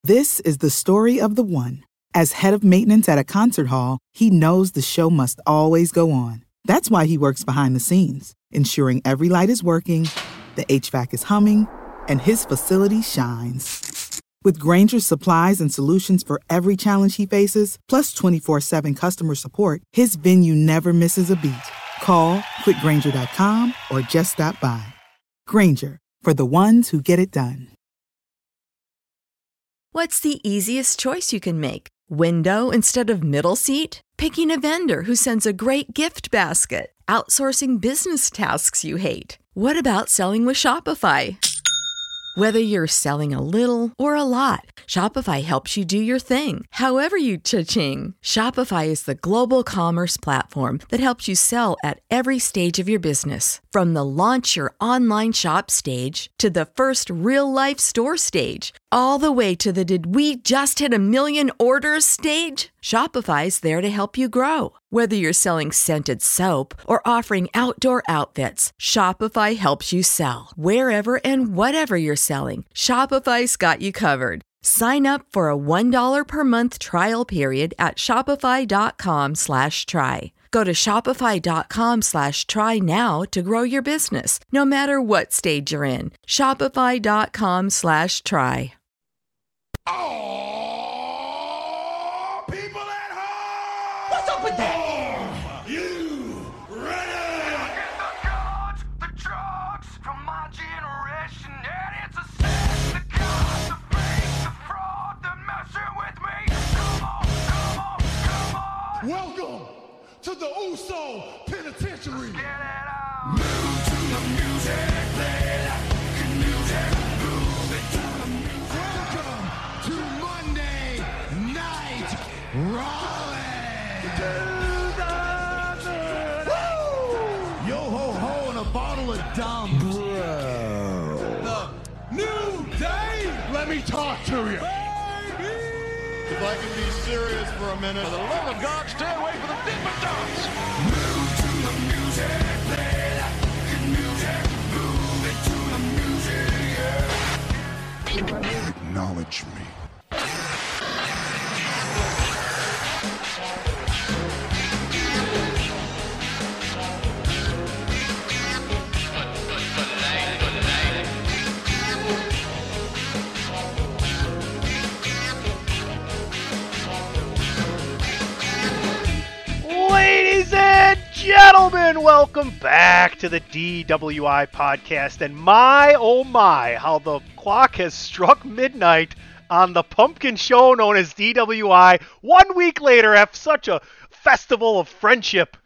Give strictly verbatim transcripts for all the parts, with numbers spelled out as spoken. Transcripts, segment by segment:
This is the story of the one. As head of maintenance at a concert hall, he knows the show must always go on. That's why he works behind the scenes, ensuring every light is working, the H V A C is humming, and his facility shines. With Grainger's supplies and solutions for every challenge he faces, plus twenty-four seven customer support, his venue never misses a beat. Call quick grainger dot com or just stop by. Grainger, for the ones who get it done. What's the easiest choice you can make? Window instead of middle seat? Picking a vendor who sends a great gift basket? Outsourcing business tasks you hate? What about selling with Shopify? Whether you're selling a little or a lot, Shopify helps you do your thing, however you cha-ching. Shopify is the global commerce platform that helps you sell at every stage of your business. From the launch your online shop stage to the first real-life store stage, all the way to the did we just hit a million orders stage. Shopify's there to help you grow. Whether you're selling scented soap or offering outdoor outfits, Shopify helps you sell. Wherever and whatever you're selling, Shopify's got you covered. Sign up for a one dollar per month trial period at shopify.com slash try. Go to shopify.com slash try now to grow your business, no matter what stage you're in. Shopify.com slash try. Oh, people at home! What's up with that? You ready? Get the guns, the drugs from my generation, and it's a sin. The gods, the fake, the fraud, the messing with me. Come on, come on, come on. Welcome to the Uso Penitentiary. Get it out. Move to the music, play that music, move it to the music. Welcome to Monday Night Raleigh. Yo ho ho and a bottle of dumb. Bro. The new day. Let me talk to you. If I can be serious for a minute. For the love of God, stay away from the Dippin' Dots. Move to the music, play that music, move it to the music, yeah. Acknowledge me. Ladies and gentlemen, welcome back to the D W I podcast. And my, oh my, how the clock has struck midnight on the pumpkin show known as D W I. One week later, after such a festival of friendship.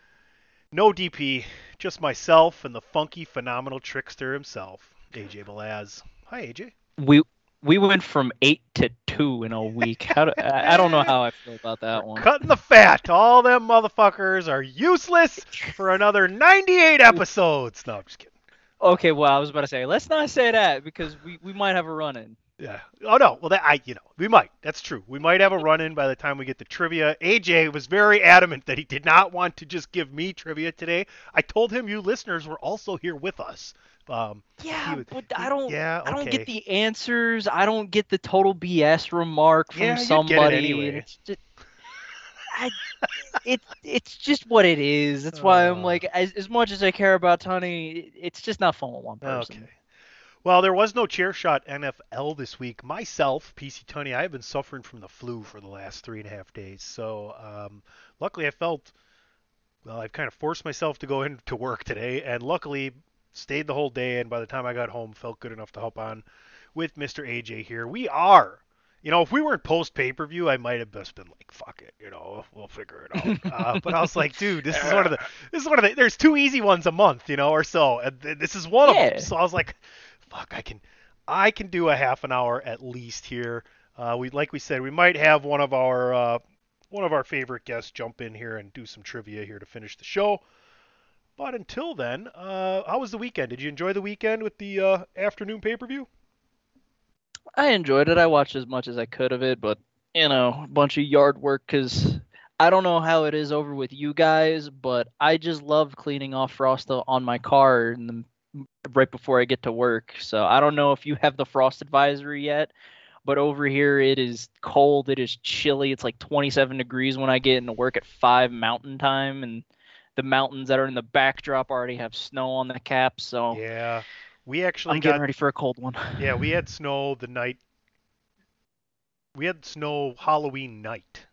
No D P, just myself and the funky, phenomenal trickster himself, A J Balaz. Hi, A J. We we went from eight to two in a week. How do, I I don't know how I feel about that one. Cutting the fat. All them motherfuckers are useless for another ninety-eight episodes. No, I'm just kidding. Okay, well, I was about to say, let's not say that because we, we might have a run-in. Yeah. Oh, no. Well, that I, you know, we might. That's true. We might have a run-in by the time we get to trivia. A J was very adamant that he did not want to just give me trivia today. I told him you listeners were also here with us. Um, Yeah, would- but I don't. yeah, I don't okay. get the answers. I don't get the total B S remark from Yeah, you'd get it somebody. anyway. It's just, I, it, it's just what it is. That's why I'm Uh. like, as as much as I care about Tony, it's just not fun with one person. Okay. Well, there was no Chair Shot N F L this week. Myself, P C Tunney, I have been suffering from the flu for the last three and a half days. So um, luckily I felt, well, I've kind of forced myself to go into work today, and luckily stayed the whole day, and by the time I got home, felt good enough to hop on with Mister A J here. We are, you know, if we weren't post pay-per-view, I might have just been like, fuck it, you know, we'll figure it out. uh, but I was like, dude, this is one of the, this is one of the, there's two easy ones a month, you know, or so, and th- this is one of Yeah. them. So I was like, fuck, I can, I can do a half an hour at least here. Uh, we, like we said, we might have one of our, uh, one of our favorite guests jump in here and do some trivia here to finish the show. But until then, uh, how was the weekend? Did you enjoy the weekend with the uh, afternoon pay-per-view? I enjoyed it. I watched as much as I could of it, but you know, a bunch of yard work because I don't know how it is over with you guys, but I just love cleaning off frost on my car in the, right before I get to work. So I don't know if you have the frost advisory yet, but over here it is cold. It is chilly. It's like twenty-seven degrees when I get into work at five Mountain Time, and the mountains that are in the backdrop already have snow on the caps. So Yeah, we actually I'm got getting ready for a cold one. yeah we had snow the night. We had snow Halloween night.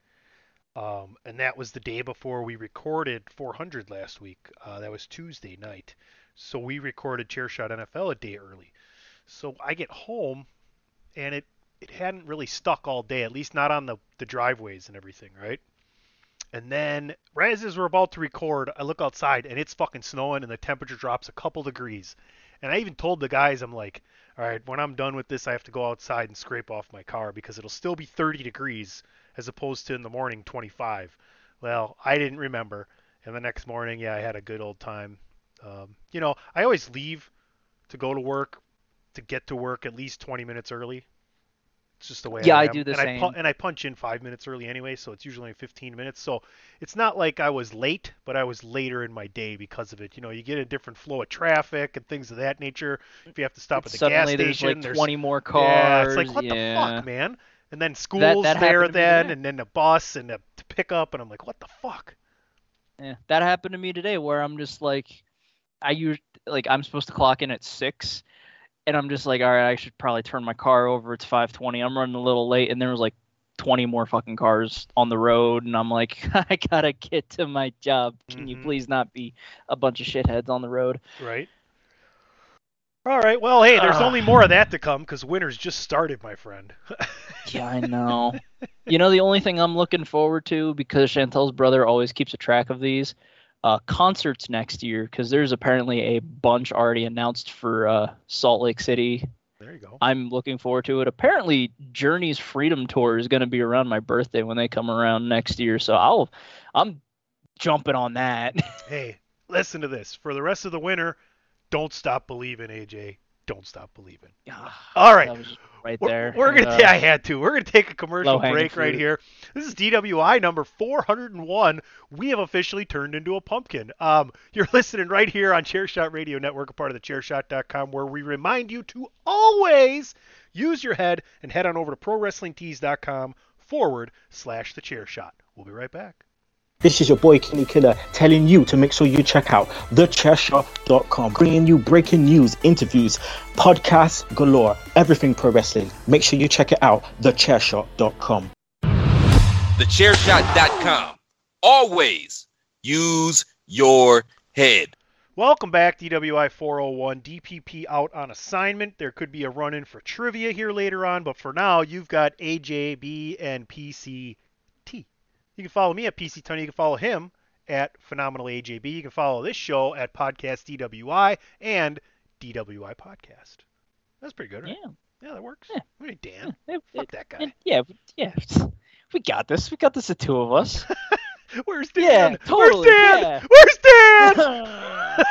Um, and that was the day before we recorded four hundred last week. Uh, that was Tuesday night. So we recorded Chairshot N F L a day early. So I get home, and it, it hadn't really stuck all day, at least not on the, the driveways and everything, right? And then, right as we're about to record, I look outside, and it's fucking snowing, and the temperature drops a couple degrees. And I even told the guys, I'm like, all right, when I'm done with this, I have to go outside and scrape off my car because it'll still be thirty degrees as opposed to in the morning twenty-five. Well, I didn't remember. And the next morning, yeah, I had a good old time. Um, you know, I always leave to go to work, to get to work at least twenty minutes early. It's just the way Yeah, I I am. do the and same. I pu- and I punch in five minutes early anyway, so it's usually only fifteen minutes. So it's not like I was late, but I was later in my day because of it. You know, you get a different flow of traffic and things of that nature. If you have to stop at the Suddenly gas there's station, like twenty more cars. yeah, it's like what yeah. the fuck, man. And then school's that there happened to me then, today. and then the bus and the pickup, and I'm like, what the fuck? Yeah, that happened to me today where I'm just like, I use like I'm supposed to clock in at six, and I'm just like, all right, I should probably turn my car over. It's five twenty. I'm running a little late, and there was like twenty more fucking cars on the road, and I'm like, I gotta get to my job. Can you Mhm. please not be a bunch of shitheads on the road? Right. All right. Well, hey, there's Ugh. only more of that to come because winter's just started, my friend. Yeah, I know. You know, the only thing I'm looking forward to, because Chantel's brother always keeps a track of these, uh, concerts next year, because there's apparently a bunch already announced for uh, Salt Lake City. There you go. I'm looking forward to it. Apparently, Journey's Freedom Tour is going to be around my birthday when they come around next year, so I'll, I'm jumping on that. Hey, listen to this. For the rest of the winter, don't stop believing, A J. Don't stop believing. All right. That was just right We're- there. We're, gonna. Uh, ta- I had to. We're gonna take a commercial low-hanging break right fruit. here. This is D W I number four hundred one. We have officially turned into a pumpkin. Um, you're listening right here on Chairshot Radio Network, a part of the Chairshot dot com, where we remind you to always use your head and head on over to ProWrestlingTees.com forward slash the Chairshot. We'll be right back. This is your boy Kenny Killer telling you to make sure you check out the chair shot dot com, bringing you breaking news, interviews, podcasts galore, everything pro wrestling. Make sure you check it out, the chair shot dot com. the chair shot dot com. Always use your head. Welcome back, D W I four oh one. D P P out on assignment. There could be a run-in for trivia here later on, but for now, you've got A J B and P C T. You can follow me at P C Tony. You can follow him at Phenomenal A J B. You can follow this show at Podcast D W I and D W I Podcast. That's pretty good, right? Yeah. Yeah, that works. Yeah. Hey, Dan. It- Fuck it- that guy. it- yeah, yeah. We got this. We got this, the two of us. Where's Dan? Yeah, totally, Where's Dan? yeah. Where's Dan?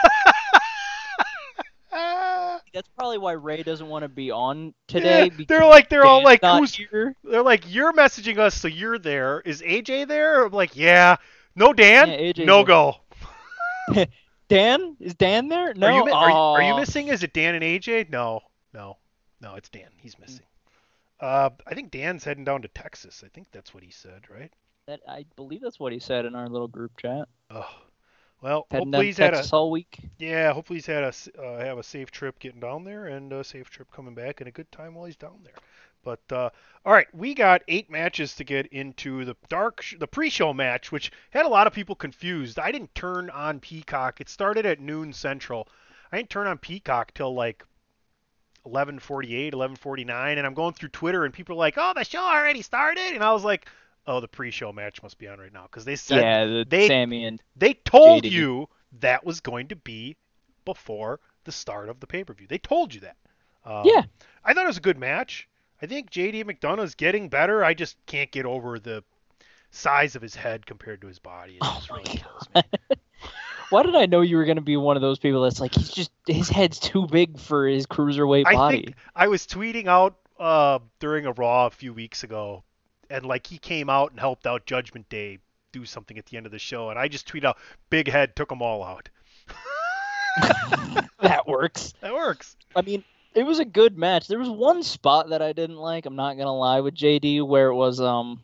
That's probably why Ray doesn't want to be on today. Yeah, because they're like, they're all Dan's like, not who's? here. They're like, you're messaging us, so you're there. Is A J there? I'm like, yeah. No Dan? Yeah, A J's no there. go. Dan? Is Dan there? No. Are you, mi- are, you, are you Aw. missing? Is it Dan and A J? No. No. No, it's Dan. He's missing. Uh, I think Dan's heading down to Texas. I think that's what he said, right? That, I believe that's what he said in our little group chat. Oh. Well, Heading hopefully down he's to had a Texas all week. yeah. Hopefully he's had a s- uh, have a safe trip getting down there and a safe trip coming back and a good time while he's down there. But uh, all right, we got eight matches to get into the dark sh- the pre-show match, which had a lot of people confused. I didn't turn on Peacock. It started at noon Central. I didn't turn on Peacock till like eleven forty-eight, eleven forty-nine, and I'm going through Twitter and people are like, "Oh, the show already started," and I was like, "Oh, the pre-show match must be on right now," because they said Yeah, the they Sammy and they told J D. you that was going to be before the start of the pay-per-view. They told you that. Um, Yeah. I thought it was a good match. I think J D McDonough's getting better. I just can't get over the size of his head compared to his body. It Oh just my really kills me. Why did I know you were gonna be one of those people that's like he's just his head's too big for his cruiserweight I body? think I was tweeting out uh, during a Raw a few weeks ago, and like he came out and helped out Judgment Day do something at the end of the show, and I just tweeted out, "Big head took them all out." That works. That works. I mean, It was a good match. There was one spot that I didn't like. I'm not gonna lie with J D, where it was um,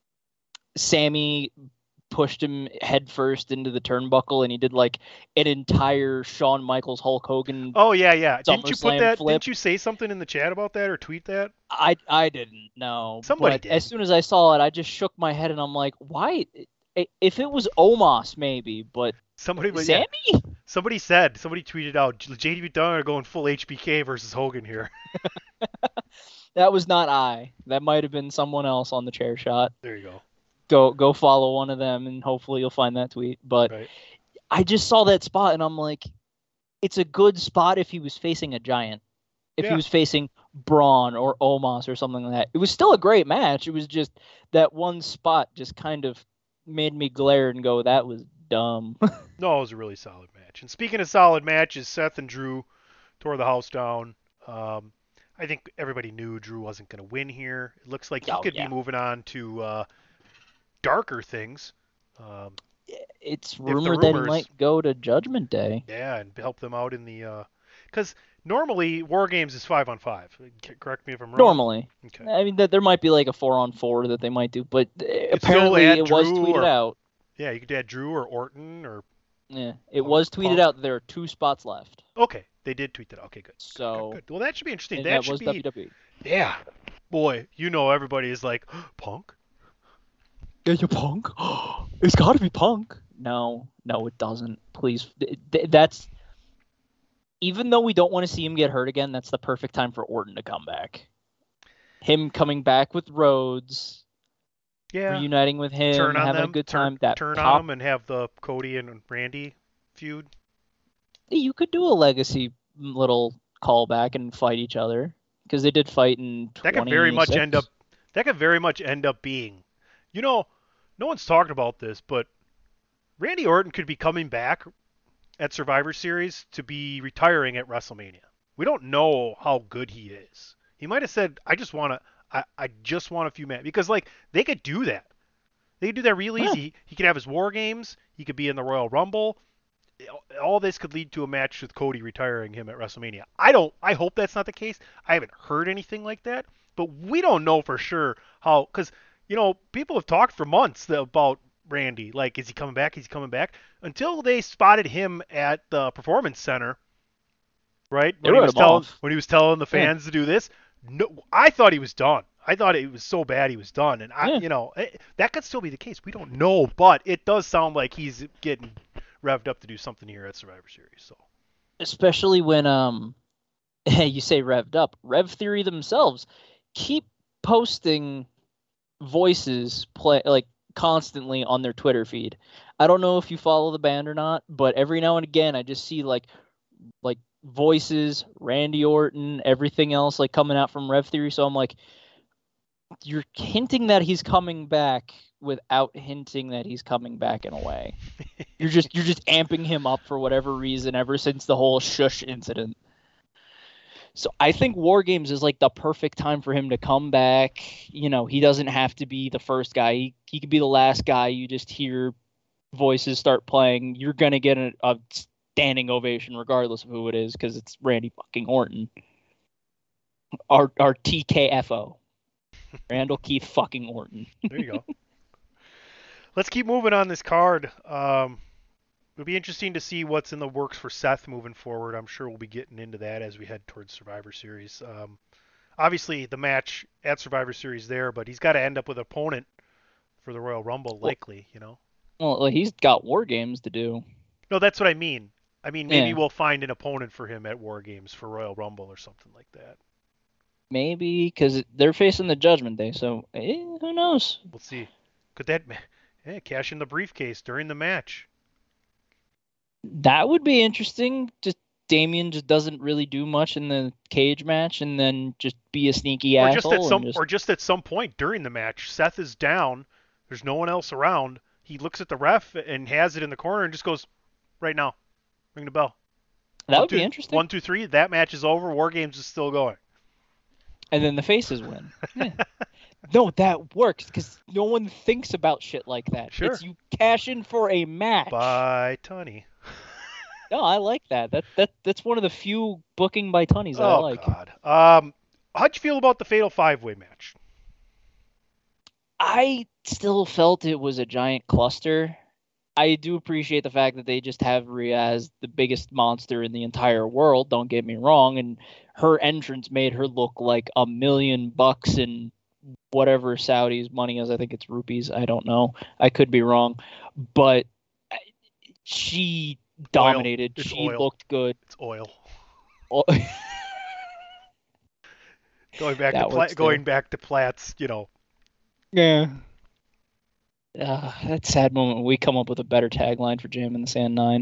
Sammy pushed him head first into the turnbuckle, and he did like an entire Shawn Michaels Hulk Hogan. Oh yeah, yeah. Didn't you put SummerSlam that? flip. Didn't you say something in the chat about that or tweet that? I I didn't know. Somebody but did. As soon as I saw it, I just shook my head, and I'm like, why? If it was Omos, maybe, but Somebody, but yeah. Sammy? Somebody said. Somebody tweeted out. J D McDonough are going full H B K versus Hogan here. That was not I. That might have been someone else on the chair shot. There you go. Go go follow one of them, and hopefully you'll find that tweet. But Right. I just saw that spot, and I'm like, it's a good spot if he was facing a giant. If Yeah. he was facing Braun or Omos or something like that. It was still a great match. It was just that one spot just kind of made me glare and go, that was dumb. No, it was a really solid match. And speaking of solid matches, Seth and Drew tore the house down. Um, I think everybody knew Drew wasn't going to win here. It looks like he Oh, could yeah. be moving on to uh, darker things. Um, It's the rumored that he rumors- might go to Judgment Day. yeah, and help them out in the because normally War Games is five on five. C- Correct me if I'm wrong. Normally. Okay. I mean, that there might be like a four on four that they might do, but uh, still apparently add it was Drew tweeted or- out. Yeah, you could add Drew or Orton or Yeah, it Punk- was tweeted Punk. out that there are two spots left. okay, they did tweet that. Okay, good. So Good, good. Well, that should be interesting. and That, that should was be W W E. yeah. Boy, you know everybody is like Punk. Yeah, you Punk. It's got to be Punk. No, no, it doesn't. Please, Th- th- that's even though we don't want to see him get hurt again. That's the perfect time for Orton to come back. Him coming back with Rhodes, Yeah. reuniting with him, turn on having them, a good turn, time. That turn pop- on them and have the Cody and Randy feud. You could do a legacy little callback and fight each other because they did fight in That could very much end up. twenty-six. That could very much end up being. You know, no one's talked about this, but Randy Orton could be coming back at Survivor Series to be retiring at WrestleMania. We don't know how good he is. He might have said, "I just want to. I, I just want a few matches," because like they could do that. They could do that real Yeah. easy. He could have his War Games. He could be in the Royal Rumble. All this could lead to a match with Cody retiring him at WrestleMania. I don't. I hope that's not the case. I haven't heard anything like that, but we don't know for sure how. Because you know, people have talked for months about Randy. Like, is he coming back? Is he coming back? Until they spotted him at the Performance Center, right? They When he wrote was him telling off. when he was telling the Yeah. fans to do this. No, I thought he was done. I thought it was so bad he was done, and I, Yeah. you know, it, that could still be the case. We don't know, but it does sound like he's getting revved up to do something here at Survivor Series. So Especially when um, you say revved up. Rev Theory themselves keep posting voices play like constantly on their Twitter feed. I don't know if you follow the band or not, but every now and again I just see like like voices, Randy Orton, everything else like coming out from Rev Theory. So I'm like, you're hinting that he's coming back without hinting that he's coming back in a way. You're just you're just amping him up for whatever reason ever since the whole shush incident. So I think War Games is like the perfect time for him to come back. You know, he doesn't have to be the first guy. He, he could be the last guy. You just hear voices start playing. You're going to get a, a standing ovation regardless of who it is because it's Randy fucking Orton. Our, our T K F O. Randall Keith fucking Orton. there you go. Let's keep moving on this card. Um, it'll be interesting to see what's in the works for Seth moving forward. I'm sure we'll be getting into that as we head towards Survivor Series. Um, obviously, the match at Survivor Series there, but he's got to end up with an opponent for the Royal Rumble, likely. You know. Well, like, he's got War Games to do. No, that's what I mean. I mean, maybe Yeah. we'll find an opponent for him at War Games for Royal Rumble or something like that. Maybe because they're facing the Judgment Day, so eh, who knows? We'll see. Could that yeah, cash in the briefcase during the match? That would be interesting. Just Damien just doesn't really do much in the cage match, and then just be a sneaky Or asshole. just at some, and just, or just at some point during the match, Seth is down. There's no one else around. He looks at the ref and has it in the corner and just goes, "Right now, ring the bell." that One, would two- be interesting. One, two, three. That match is over. War Games is still going. And then the faces win. Yeah. No, that works because no one thinks about shit like that. Sure. It's you cash in for a match. By Tony. No, I like that. That that that's one of the few booking by Tunney's that I Oh like. God. Um, how'd you feel about the Fatal Five Way match? I still felt it was a giant cluster. I do appreciate the fact that they just have Rhea as the biggest monster in the entire world, don't get me wrong, and her entrance made her look like a million bucks in whatever Saudi's money is. I think it's rupees. I don't know. I could be wrong. But she dominated. It's She oil. looked good. It's oil. Oh, Going back That to Pla- works, too. going back to Platts, you know. yeah. Uh, that sad moment when we come up with a better tagline for Jam in the Sand nine.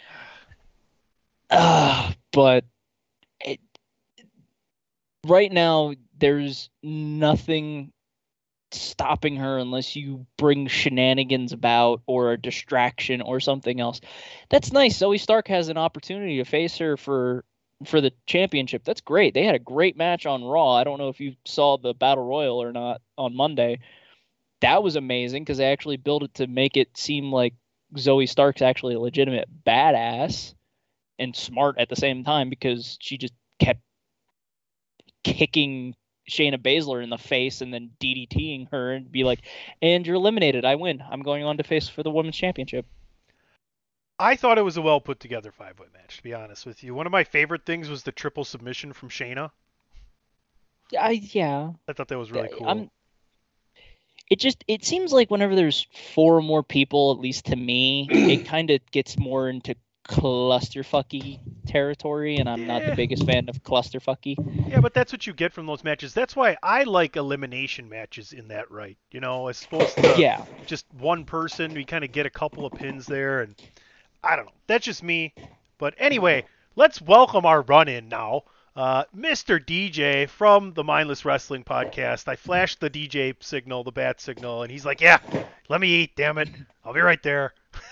Uh, but it, right now, there's nothing stopping her unless you bring shenanigans about or a distraction or something else. That's nice. Zoe Stark has an opportunity to face her for for the championship. That's great. They had a great match on Raw. I don't know if you saw the Battle Royal or not on Monday. That was amazing because they actually built it to make it seem like Zoe Stark's actually a legitimate badass and smart at the same time because she just kept kicking Shayna Baszler in the face and then DDTing her and be like, and you're eliminated. I win. I'm going on to face for the Women's Championship. I thought it was a well put together five way match, to be honest with you. One of my favorite things was the triple submission from Shayna. I, yeah. I thought that was really cool. I'm, it just, it seems like whenever there's four or more people, at least to me, it kind of gets more into clusterfucky territory, and I'm not Yeah. the biggest fan of clusterfucky. Yeah, but that's what you get from those matches. That's why I like elimination matches in that right. You know, as opposed to Yeah. just one person. We kind of get a couple of pins there, and I don't know. That's just me. But anyway, let's welcome our run-in now. Uh, Mister D J from the Mindless Wrestling Podcast. I flashed the D J signal, the bat signal, and he's like, yeah, let me eat, damn it. I'll be right there.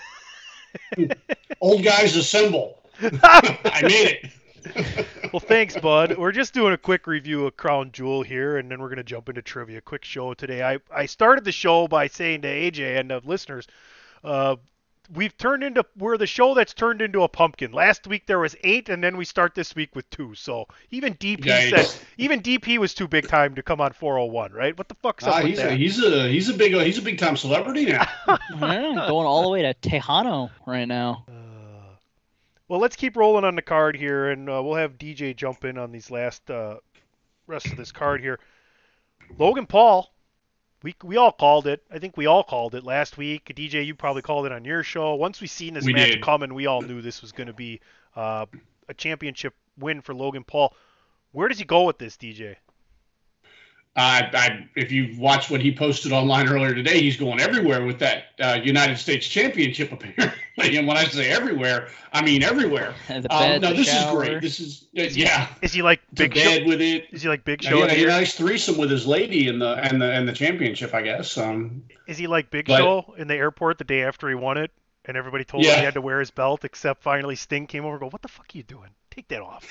Old guys assemble. I made it. Well, thanks, bud. We're just doing a quick review of Crown Jewel here, and then we're going to jump into trivia. Quick show today. I, I started the show by saying to A J and the listeners, uh, we've turned into, we're the show that's turned into a pumpkin. Last week there was eight, and then we start this week with two. So even D P Yikes. said, even D P was too big time to come on four oh one, right? What the fuck's up Ah, with he's that? a he's a he's a big he's a big time celebrity now. Yeah, going all the way to Tejano right now. Uh, well, let's keep rolling on the card here, and uh, we'll have D J jump in on these last uh, rest of this card here. Logan Paul, we we all called it. I think we all called it last week. D J, you probably called it on your show. Once we seen this We match did. coming, we all knew this was going to be uh, a championship win for Logan Paul. Where does he go with this, D J? I, I, if you watched what he posted online earlier today, he's going everywhere with that uh, United States Championship, apparently. And when I say everywhere, I mean everywhere. The Um, bed, no, the this shower. is great. This is uh, yeah, Is he like to Big bed Show? with it. Is he like Big Uh, Show? he in had the a air- nice threesome with his lady in the and the and the championship, I guess. Um, Is he like Big but- Show in the airport the day after he won it, and everybody told him Yeah. he had to wear his belt, except finally Sting came over and go, "What the fuck are you doing? Take that off."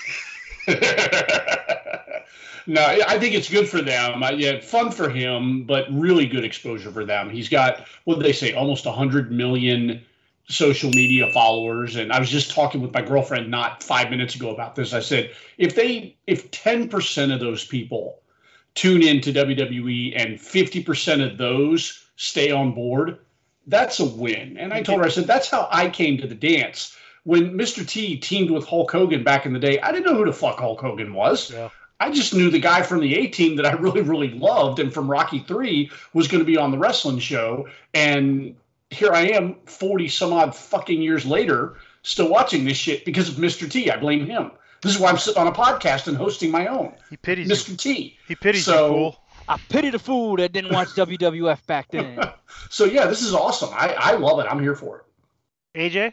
No, I think it's good for them. Uh, yeah, fun for him, but really good exposure for them. He's got, what did they say, almost one hundred million social media followers. And I was just talking with my girlfriend not five minutes ago about this. I said, if they, if ten percent of those people tune in to W W E and fifty percent of those stay on board, that's a win. And I told her, I said, that's how I came to the dance. When Mister T teamed with Hulk Hogan back in the day, I didn't know who the fuck Hulk Hogan was. Yeah. I just knew the guy from the A-Team that I really, really loved and from Rocky three was going to be on the wrestling show. And here I am forty some odd fucking years later still watching this shit because of Mister T. I blame him. This is why I'm sitting on a podcast and hosting my own. He pities Mister you. T. He pities So- you, fool. I pity the fool that didn't watch W W F back then. So, yeah, this is awesome. I, I love it. I'm here for it. A J?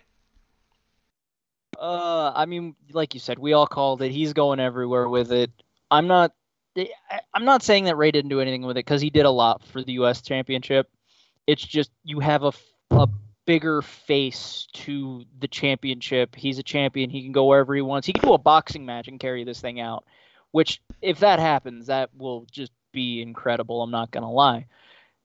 Uh, I mean, like you said, we all called it. He's going everywhere with it. I'm not. I- I'm not saying that Ray didn't do anything with it because he did a lot for the U S Championship. It's just you have a a bigger face to the championship. He's a champion. He can go wherever he wants. He can do a boxing match and carry this thing out. Which, if that happens, that will just be incredible. I'm not gonna lie.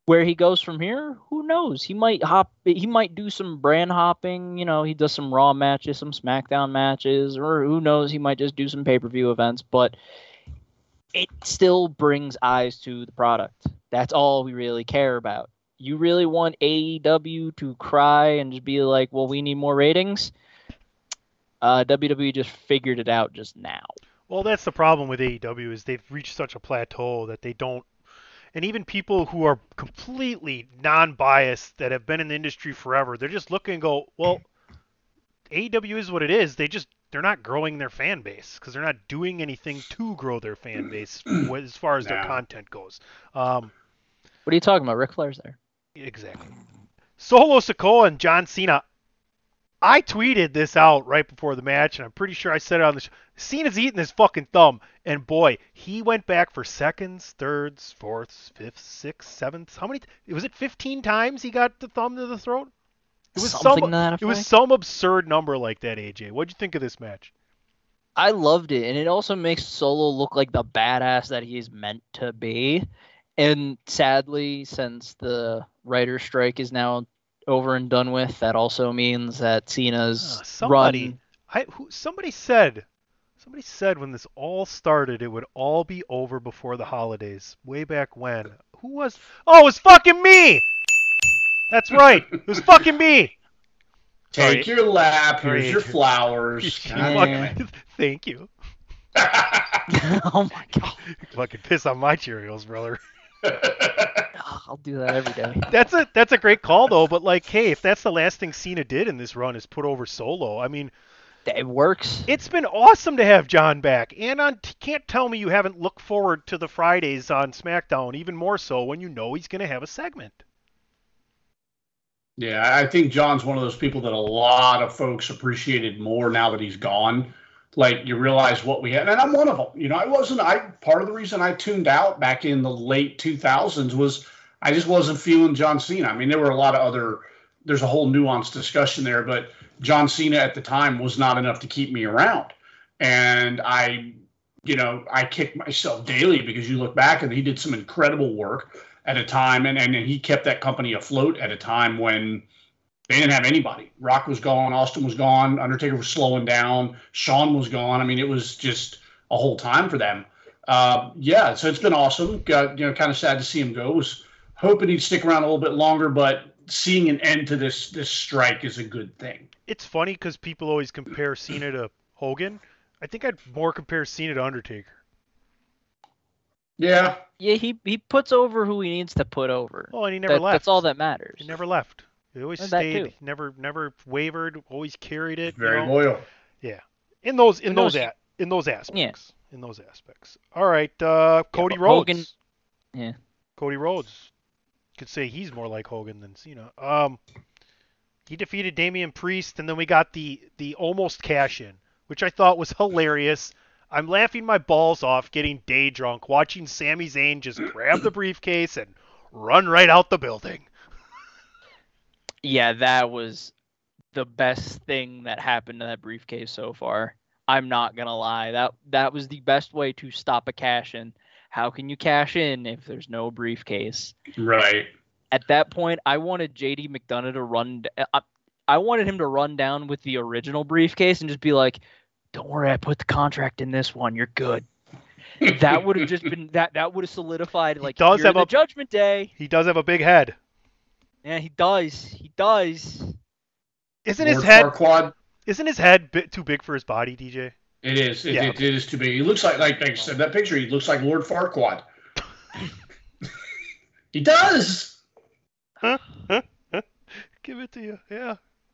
where he goes from here, who knows? He might hop. He might do some brand hopping. You know, he does some Raw matches, some SmackDown matches, or who knows? He might just do some pay per view events. But it still brings eyes to the product. That's all we really care about. You really want A E W to cry and just be like, "Well, we need more ratings." Uh, W W E just figured it out just now. Well, that's the problem with A E W is they've reached such a plateau that they don't. And even people who are completely non-biased that have been in the industry forever, they're just looking and go, well, A E W is what it is. They just they're not growing their fan base because they're not doing anything to grow their fan base as far as their Nah. content goes. Um, What are you talking about? Ric Flair's there. exactly. Solo Sikoa and John Cena. I tweeted this out right before the match, and I'm pretty sure I said it on the show. Cena's eating his fucking thumb, and boy, he went back for seconds, thirds, fourths, fifths, sixths, sevenths. How many? Was it fifteen times he got the thumb to the throat? It was Something some. to that It was effect. some absurd number like that. A J, what'd you think of this match? I loved it, and it also makes Solo look like the badass that he's meant to be. And sadly, since the writer strike is now over and done with, that also means that Cena's Uh, somebody, run. I who, somebody said, somebody said when this all started, it would all be over before the holidays. Way back when? Who was? Oh, it was fucking me. That's right. It was fucking me. Take Sorry. your lap. Here's Sorry. your flowers. You God fucking- Thank you. Oh my god, Fucking piss on my Cheerios, brother. I'll do that every day. That's a that's a great call though. But like, hey, if that's the last thing Cena did in this run is put over Solo, I mean, It works. it's been awesome to have John back. And on can't tell me you haven't looked forward to the Fridays on SmackDown even more so when you know he's going to have a segment. Yeah, I think John's one of those people that a lot of folks appreciated more now that he's gone. Like, you realize what we had, and I'm one of them. You know, I wasn't. I part of the reason I tuned out back in the late two thousands was I just wasn't feeling John Cena. I mean, there were a lot of other. There's a whole nuanced discussion there, but John Cena at the time was not enough to keep me around, and I, you know, I kicked myself daily because you look back and he did some incredible work at a time, and and, and he kept that company afloat at a time when they didn't have anybody. Rock was gone, Austin was gone, Undertaker was slowing down, Shawn was gone. I mean, it was just a whole time for them. Uh, yeah, so it's been awesome. Got, you know, kind of sad to see him go. Was hoping he'd stick around a little bit longer, but seeing an end to this this strike is a good thing. It's funny because people always compare Cena to Hogan. I think I'd more compare Cena to Undertaker. Yeah. Yeah, he he puts over who he needs to put over. Oh, and he never That- left. That's all that matters. He never left. He always And that stayed. too. Never, never wavered. Always carried it. you Very know? loyal. Yeah. In those, in Who those, knows? a, in those aspects. In those aspects. All right, uh, Cody but Rhodes. Hogan- Yeah. Cody Rhodes. Could say he's more like Hogan than Cena. Um, he defeated Damian Priest, and then we got the the almost cash in, which I thought was hilarious. I'm laughing my balls off, getting day drunk, watching Sami Zayn just grab the briefcase and run right out the building. Yeah, that was the best thing that happened to that briefcase so far. I'm not gonna lie. That that was the best way to stop a cash in. How can you cash in if there's no briefcase? Right. At that point, I wanted J D McDonough to run. d- I, I wanted him to run down with the original briefcase and just be like, "Don't worry, I put the contract in this one. You're good." That would have just been that. That would have solidified like does you're have the a- Judgment Day. He does have a big head. Yeah, he does. He does. Isn't his Lord head? Farquaad. Isn't his head bit too big for his body, D J? It is. It, Yeah. it, it is too big. He looks like, like I said, that picture, he looks like Lord Farquaad. He does. Huh? Huh? Huh? Give it to you. Yeah,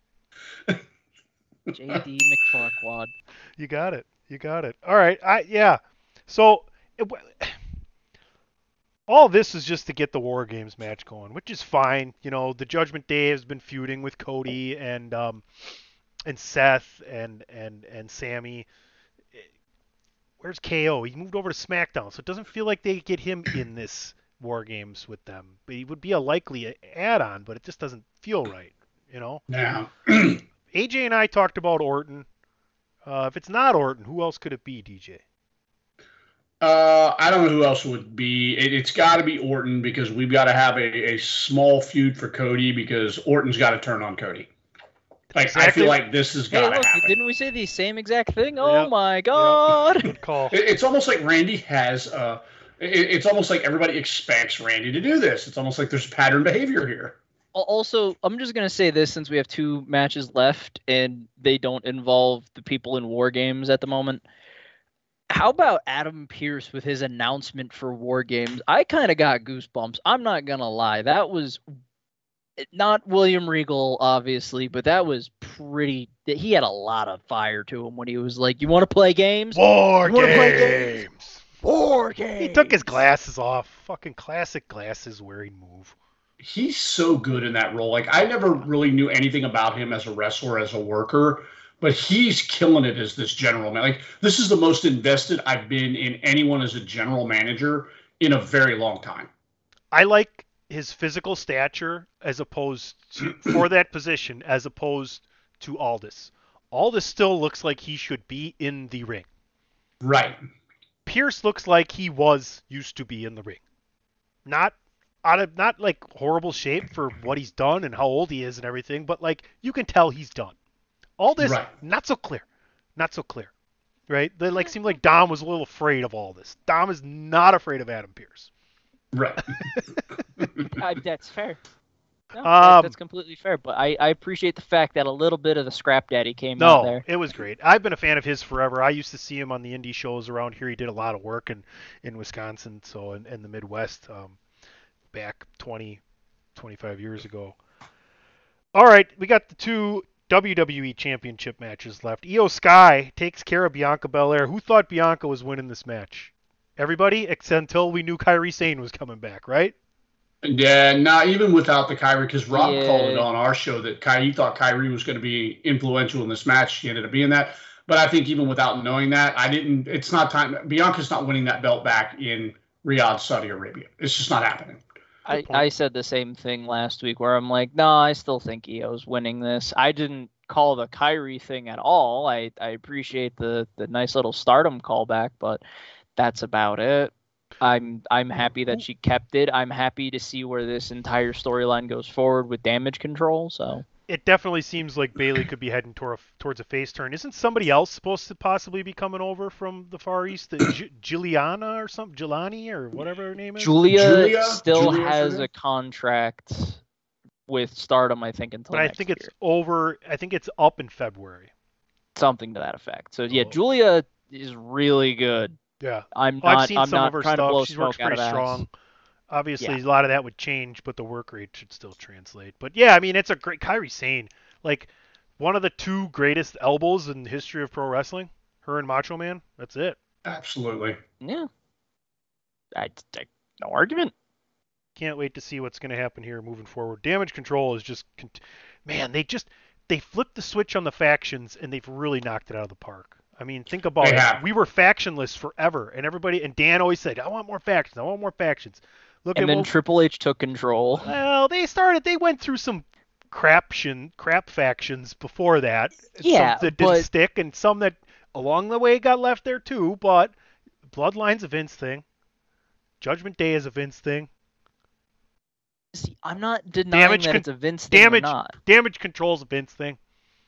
J D McFarquad. you got it. You got it. All right. I yeah. So it, w- all this is just to get the War Games match going, which is fine. You know, the Judgment Day has been feuding with Cody and um and Seth and and and Sammy. Where's K O? He moved over to SmackDown, so it doesn't feel like they get him in this War Games with them. But he would be a likely add-on, but it just doesn't feel right. You know. Now, A J and I talked about Orton. Uh, if it's not Orton, who else could it be, D J? Uh, I don't know who else would be. It, it's got to be Orton because we've got to have a, a small feud for Cody because Orton's got to turn on Cody. Like exactly. I feel like this has got to hey, look, happen. Didn't we say the same exact thing? Oh yep. my God! Yep. Good call. It, it's almost like Randy has. Uh, it, it's almost like everybody expects Randy to do this. It's almost like there's pattern behavior here. Also, I'm just gonna say this since we have two matches left and they don't involve the people in War Games at the moment. How about Adam Pearce with his announcement for War Games? I kind of got goosebumps. I'm not gonna lie. That was. Not William Regal, obviously, but that was pretty... He had a lot of fire to him when he was like, you want to play games? War you games! Play games? War games! He took his glasses off. Fucking classic glasses wearing move. He's so good in that role. Like, I never really knew anything about him as a wrestler, as a worker, but he's killing it as this general man. Like, this is the most invested I've been in anyone as a general manager in a very long time. I like... his physical stature as opposed to for that position as opposed to Aldis. Aldis still looks like he should be in the ring. Right. Pearce looks like he was used to be in the ring. Not out of not like horrible shape for what he's done and how old he is and everything, but like you can tell he's done. Aldis right. not so clear. Not so clear. Right? They like seemed like Dom was a little afraid of all this. Dom is not afraid of Adam Pearce. Right. uh, that's fair. No, um, that, that's completely fair. But I, I appreciate the fact that a little bit of the Scrap Daddy came no, out there. It was great. I've been a fan of his forever. I used to see him on the indie shows around here. He did a lot of work in, in Wisconsin, so in, in the Midwest, um, back twenty, twenty-five years ago. All right, we got the two W W E Championship matches left. Io Sky takes care of Bianca Belair. Who thought Bianca was winning this match? Everybody, except until we knew Kairi Sane was coming back, right? Yeah, not even without the Kairi, because Rob yeah. called it on our show that Kairi, he thought Kairi was going to be influential in this match. She ended up being that. But I think even without knowing that, I didn't. It's not time. Bianca's not winning that belt back in Riyadh, Saudi Arabia. It's just not happening. I, I said the same thing last week where I'm like, no, I still think Io's winning this. I didn't call the Kairi thing at all. I, I appreciate the, the nice little Stardom callback, but that's about it. I'm I'm happy that she kept it. I'm happy to see where this entire storyline goes forward with Damage Control. So it definitely seems like Bayley could be heading toward a, towards a face turn. Isn't somebody else supposed to possibly be coming over from the Far East? J- Juliana or something? Jelani or whatever her name is? Julia, Julia? still Julia has a contract with Stardom, I think, until But I next think year. it's over. I think it's up in February. Something to that effect. So yeah, Oh. Julia is really good. Yeah. I'm Well, not. I've seen I'm some not of her trying to blow stuff. She smoke works out pretty of strong. ass. Obviously, Yeah. a lot of that would change, but the work rate should still translate. But yeah, I mean, it's a great Kairi Sane, like one of the two greatest elbows in the history of pro wrestling. Her and Macho Man. That's it. Absolutely. Yeah. I, I no argument. Can't wait to see what's going to happen here moving forward. Damage Control is just, cont- man, they just they flipped the switch on the factions and they've really knocked it out of the park. I mean, think about They it. have. We were factionless forever, and everybody and Dan always said, "I want more factions. I want more factions." Look And at then what, Triple H took control. well, they started. They went through some craption, crap factions before that. Yeah, some that didn't but- stick, and some that along the way got left there too. But Bloodline's a Vince thing. Judgment Day is a Vince thing. See, I'm not denying Damage that con- it's a Vince thing Damage, or not. damage control's a Vince thing.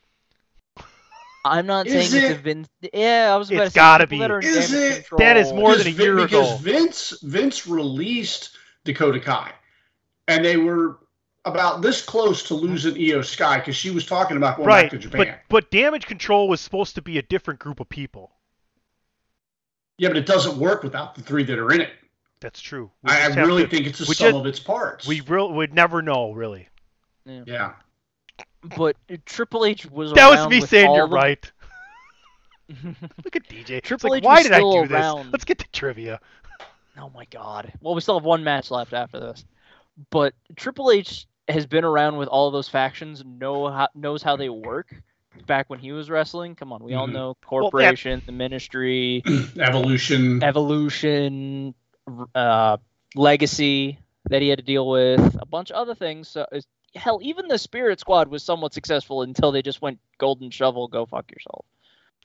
I'm not Is saying it's it? a Vince. Yeah, I was about It's to say gotta people be. that are in Is Damage it? Control. That is more Because than a Vin- year because ago. Vince Vince released Dakota Kai, and they were about this close to losing Io Sky because she was talking about going Right, back to Japan. but but damage control was supposed to be a different group of people. Yeah, but it doesn't work without the three that are in it. That's true. We I, I just have really to- think it's a we sum just- of its parts. We real would never know really. yeah. But Triple H was That was around me with saying all you're the- right. Look at D J. Triple it's like, H why was did I still do this? around. Let's get to trivia. Oh my God. Well, we still have one match left after this. But Triple H has been around with all those factions, know how, knows how they work. Back when he was wrestling, come on, we all Mhm. know that- Corporation, the Ministry, Evolution. Evolution, uh, Legacy that he had to deal with, a bunch of other things. So, it's- hell, even the Spirit Squad was somewhat successful until they just went Golden Shovel, go fuck yourself.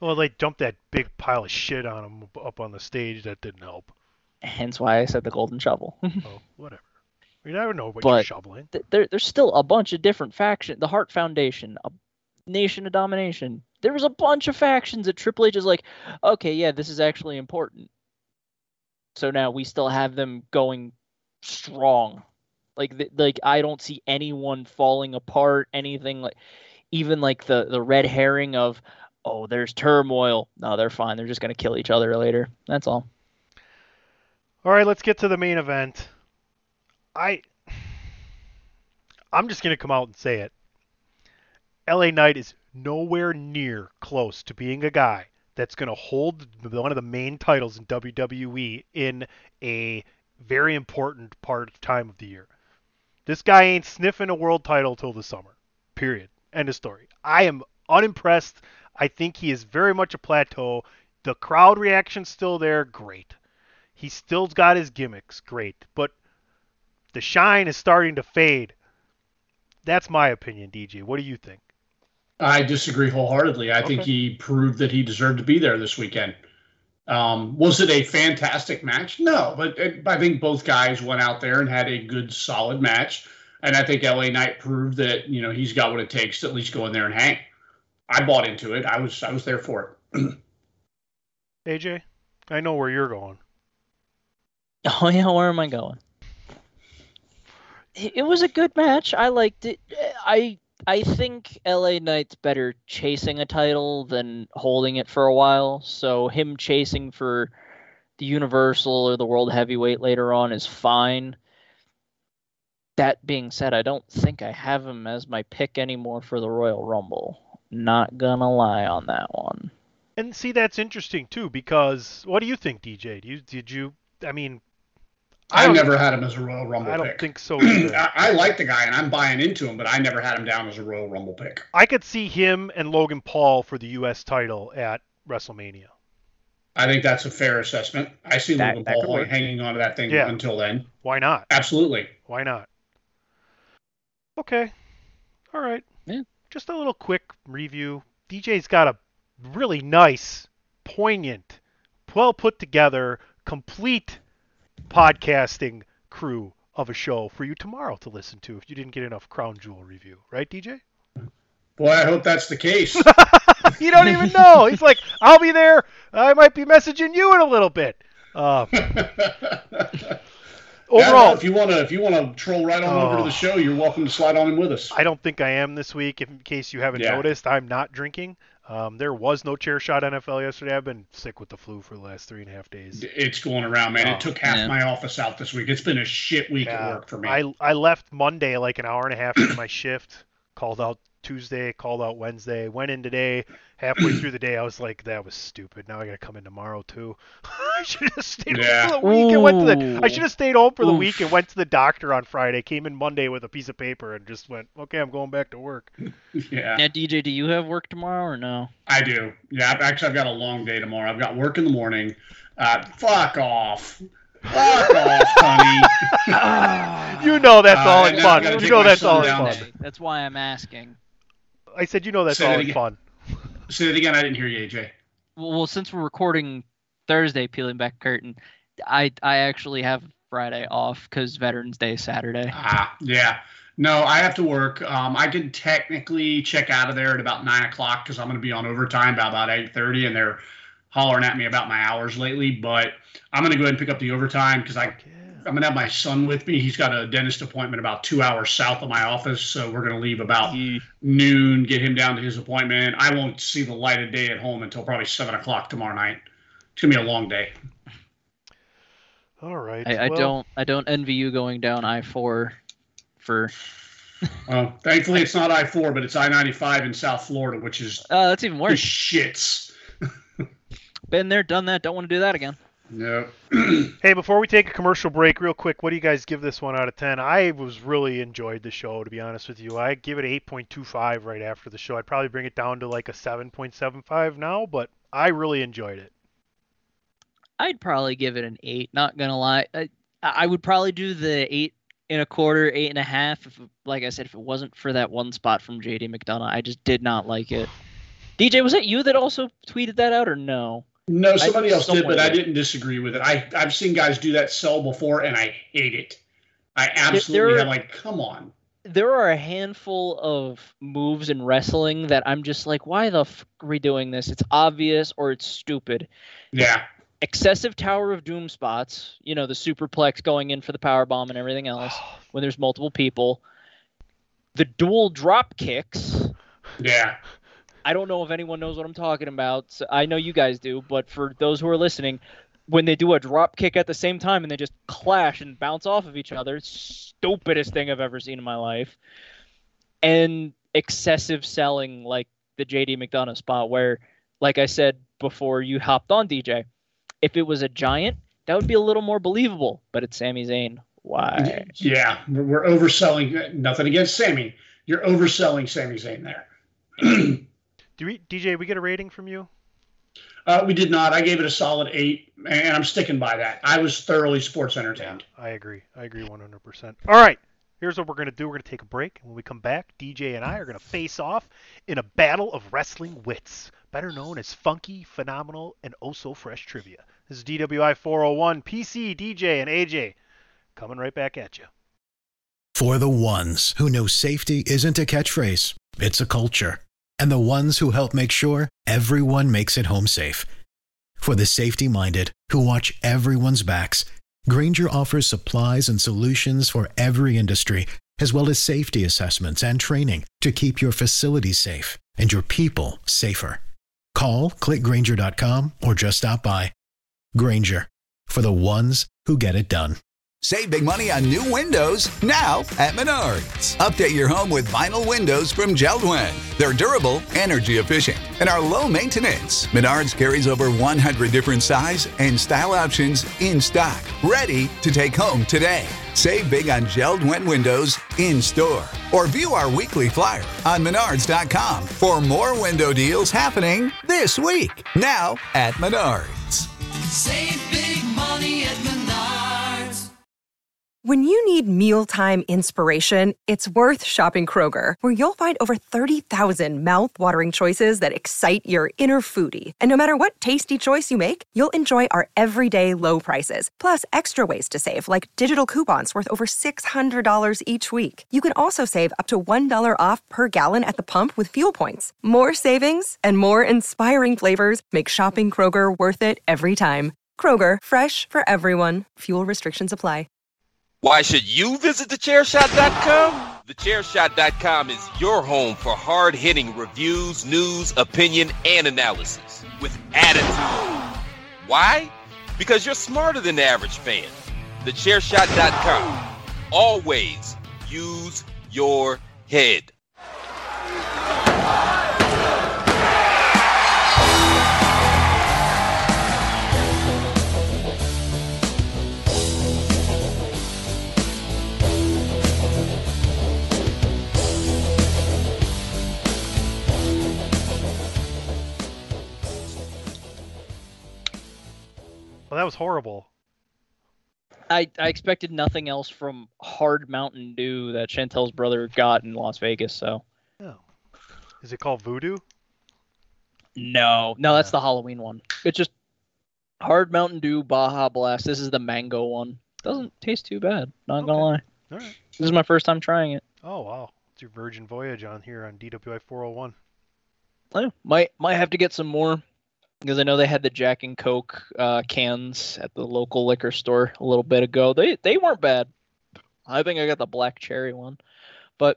Well, they dumped that big pile of shit on him up on the stage. That didn't help. Hence why I said the golden shovel. Oh, whatever. You never know what But you're shoveling. th- there, there's still a bunch of different factions. The Hart Foundation, a Nation of Domination. There was a bunch of factions that Triple H is like, okay, yeah, this is actually important. So now we still have them going strong. Like, th- like I don't see anyone falling apart. Anything like, even like the the red herring of, oh, there's turmoil. No, they're fine. They're just gonna kill each other later. That's all. All right, let's get to the main event. I, I'm just gonna come out and say it. L A Knight is nowhere near close to being a guy that's gonna hold one of the main titles in W W E in a very important part of time of the year. This guy ain't sniffing a world title till the summer. Period. End of story. I am unimpressed. I think he is very much a plateau. The crowd reaction's still there. Great. He's still got his gimmicks. Great. But the shine is starting to fade. That's my opinion, D J. What do you think? I disagree wholeheartedly. I think Okay. he proved that he deserved to be there this weekend. Um, was it a fantastic match? No, but it, I think both guys went out there and had a good, solid match. And I think L A Knight proved that, you know, he's got what it takes to at least go in there and hang. I bought into it. I was I was there for it. A J, I know where you're going. Oh yeah, where am I going? It, it was a good match. I liked it. I I think L A Knight's better chasing a title than holding it for a while. So him chasing for the Universal or the World Heavyweight later on is fine. That being said, I don't think I have him as my pick anymore for the Royal Rumble. Not gonna lie on that one. And see, that's interesting too, because what do you think, D J? Do you, did you? I mean, I, don't- never had him as a Royal Rumble I don't pick. think so either. I, I like the guy and I'm buying into him, but I never had him down as a Royal Rumble pick. I could see him and Logan Paul for the U S title at WrestleMania. I think that's a fair assessment. I see That- Logan that could Paul work. hanging on to that thing Yeah. until then. Why not? Absolutely. Why not? Okay. All right. Yeah. Just a little quick review. D J's got a really nice, poignant, well put together, complete podcasting crew of a show for you tomorrow to listen to if you didn't get enough Crown Jewel review. Right, D J? Boy, I hope that's the case. You don't even know. He's like, I'll be there. I might be messaging you in a little bit. Uh, Yeah, overall, no, if you want to, if you want to troll right on over to Oh. the show, you're welcome to slide on in with us. I don't think I am this week. If, in case you haven't Yeah. noticed, I'm not drinking. Um, there was no chair shot N F L yesterday. I've been sick with the flu for the last three and a half days. It's going around, man. Oh, It took half yeah. my office out this week. It's been a shit week at Yeah, work for me. I I left Monday like an hour and a half into my shift. Called out Tuesday, called out Wednesday, went in today. Halfway through the day, I was like, "That was stupid. Now I gotta come in tomorrow too." I should have stayed Yeah. home for the week and went to the. I Ooh. should have stayed home for the Oof. week and went to the doctor on Friday. Came in Monday with a piece of paper and just went, "Okay, I'm going back to work." yeah, Now, D J, do you have work tomorrow or no? I do. Yeah, I've- actually, I've got a long day tomorrow. I've got work in the morning. Uh, fuck off. Fuck off, honey. You know that's Uh, all and in now I fun. gotta You take know my that's son all in down fun. there. That's why I'm asking. I said, you know that's Say that all in again. fun. Say it again. I didn't hear you, A J. Well, well, since we're recording Thursday, peeling back the curtain, I I actually have Friday off because Veterans Day is Saturday. Ah, yeah. No, I have to work. Um, I can technically check out of there at about nine o'clock because I'm going to be on overtime by about eight thirty, and they're hollering at me about my hours lately. But I'm going to go ahead and pick up the overtime because I I'm going to have my son with me. He's got a dentist appointment about two hours south of my office, so we're going to leave about noon, get him down to his appointment. I won't see the light of day at home until probably seven o'clock tomorrow night. It's going to be a long day. All right. I, I well, don't I don't envy you going down I four for. Well, thankfully, it's not I four, but it's I ninety-five in South Florida, which is Uh, that's even the worse. shits. Been there, done that. Don't want to do that again. No. Hey, before we take a commercial break, real quick, what do you guys give this one out of ten? I was really enjoyed the show, to be honest with you. I give it eight point two five right after the show. I'd probably bring it down to like a seven point seven five now, but I really enjoyed it. I'd probably give it an eight. Not gonna lie, I, I would probably do the eight and a quarter, eight and a half. If, like I said, if it wasn't for that one spot from J D McDonough, I just did not like it. D J, was it you that also tweeted that out or no? No, somebody I, else did, but did. I didn't disagree with it. I, I've seen guys do that sell before, and I hate it. I absolutely am like, come on. There are a handful of moves in wrestling that I'm just like, why the f are we doing this? It's obvious or it's stupid. Yeah. Excessive Tower of Doom spots, you know, the superplex going in for the power bomb and everything else when there's multiple people. The dual drop kicks. Yeah. I don't know if anyone knows what I'm talking about. So I know you guys do, but for those who are listening, when they do a drop kick at the same time and they just clash and bounce off of each other, stupidest thing I've ever seen in my life. And excessive selling, like the J D McDonough spot where, like I said before you hopped on, D J, if it was a giant, that would be a little more believable, but it's Sami Zayn. Why? Yeah, we're, we're overselling. Nothing against Sami. You're overselling Sami Zayn there. Do we, D J, we get a rating from you? Uh, we did not. I gave it a solid eight, and I'm sticking by that. I was thoroughly sports entertained. Yeah, I agree. I agree one hundred percent. All right, here's what we're going to do. We're going to take a break. When we come back, D J and I are going to face off in a battle of wrestling wits, better known as funky, phenomenal, and oh-so-fresh trivia. This is D W I four oh one, P C, D J, and A J coming right back at you. For the ones who know safety isn't a catchphrase, it's a culture. And the ones who help make sure everyone makes it home safe. For the safety-minded who watch everyone's backs, Grainger offers supplies and solutions for every industry, as well as safety assessments and training to keep your facilities safe and your people safer. Call, click Grainger dot com, or just stop by. Grainger, for the ones who get it done. Save big money on new windows now at Menards. Update your home with vinyl windows from Jeld-Wen. They're durable, energy efficient, and are low maintenance. Menards carries over one hundred different size and style options in stock, ready to take home today. Save big on Jeld-Wen windows in store, or view our weekly flyer on Menards dot com for more window deals happening this week. Now at Menards. Save big money at Menards. When you need mealtime inspiration, it's worth shopping Kroger, where you'll find over thirty thousand mouth-watering choices that excite your inner foodie. And no matter what tasty choice you make, you'll enjoy our everyday low prices, plus extra ways to save, like digital coupons worth over six hundred dollars each week. You can also save up to one dollar off per gallon at the pump with fuel points. More savings and more inspiring flavors make shopping Kroger worth it every time. Kroger, fresh for everyone. Fuel restrictions apply. Why should you visit the chair shot dot com? the chair shot dot com is your home for hard-hitting reviews, news, opinion, and analysis with attitude. Why? Because you're smarter than the average fan. the chair shot dot com. Always use your head. Well, that was horrible. I, I expected nothing else from Hard Mountain Dew that Chantel's brother got in Las Vegas, so. Oh. Is it called Voodoo? No. No, that's the Halloween one. It's just Hard Mountain Dew Baja Blast. This is the mango one. Doesn't taste too bad, not Okay. gonna lie. All right. This is my first time trying it. Oh, wow. It's your Virgin Voyage on here on D W I four oh one. I might might have to get some more, because I know they had the Jack and Coke uh, cans at the local liquor store a little bit ago. They they weren't bad. I think I got the black cherry one. But